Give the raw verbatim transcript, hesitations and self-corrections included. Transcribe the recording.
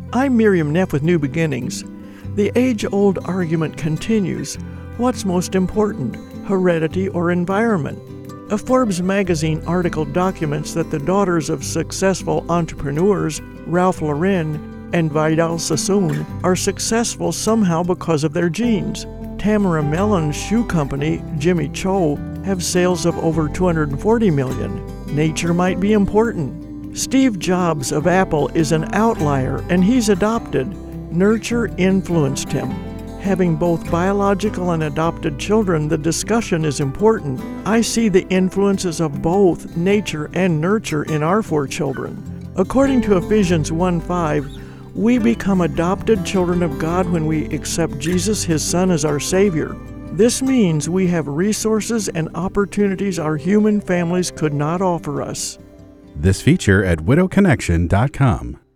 I'm Miriam Neff with New Beginnings. The age-old argument continues. What's most important, heredity or environment? A Forbes magazine article documents that the daughters of successful entrepreneurs, Ralph Lauren and Vidal Sassoon, are successful somehow because of their genes. Tamara Mellon's shoe company, Jimmy Choo, have sales of over two hundred forty million. Nature might be important. Steve Jobs of Apple is an outlier, and he's adopted. Nurture influenced him. Having both biological and adopted children, the discussion is important. I see the influences of both nature and nurture in our four children. According to Ephesians one five, we become adopted children of God when we accept Jesus, His Son, as our Savior. This means we have resources and opportunities our human families could not offer us. This feature at widow connection dot com.